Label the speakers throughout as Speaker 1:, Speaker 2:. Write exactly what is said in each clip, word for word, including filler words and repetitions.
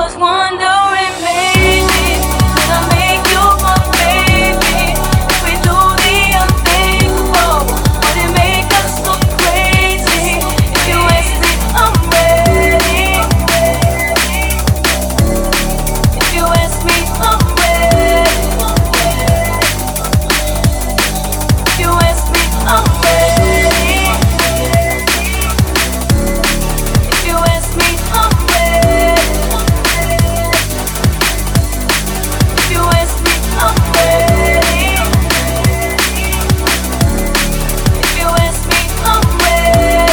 Speaker 1: was wondering, maybe could I make you my baby? If we do the unthinkable, would it make us so crazy? If you ask me, I'm ready. If you ask me, I'm ready. If you ask me, I'm ready. If you ask me, I'm ready. If you ask me, I'm ready. If you ask me, I'm ready.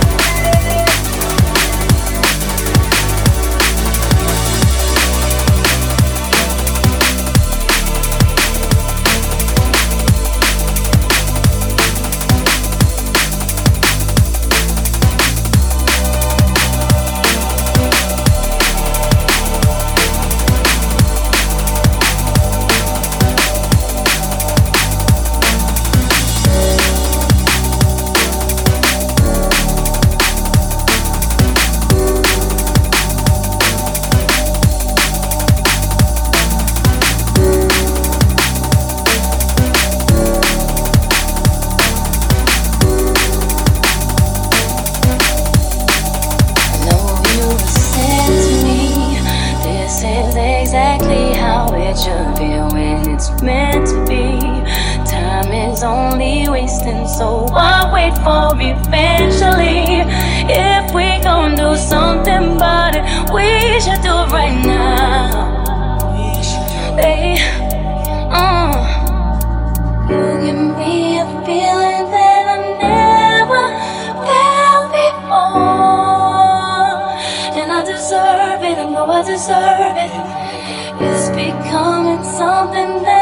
Speaker 1: Exactly how it should feel when it's meant to be. Time is only wasting, so I wait for eventually. If we gon' do something about it, we should do it right now. Hey, uh, you give me a feeling that I never felt before, and I deserve it. I know I deserve it. It's becoming something that